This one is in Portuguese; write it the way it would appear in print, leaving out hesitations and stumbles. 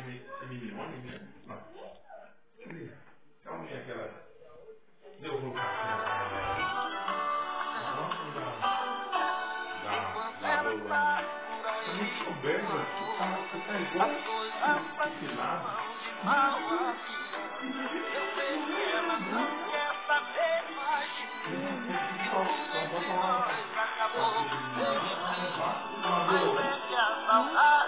Esse minione, né? Não. Calma aí, aquela. Eu vou colocar. Da Rolândia. Eu não soubesse, você tá igual filado. Eu sei que ela não quer saber mais de mim. Entre nós acabou. Mas é que a saudade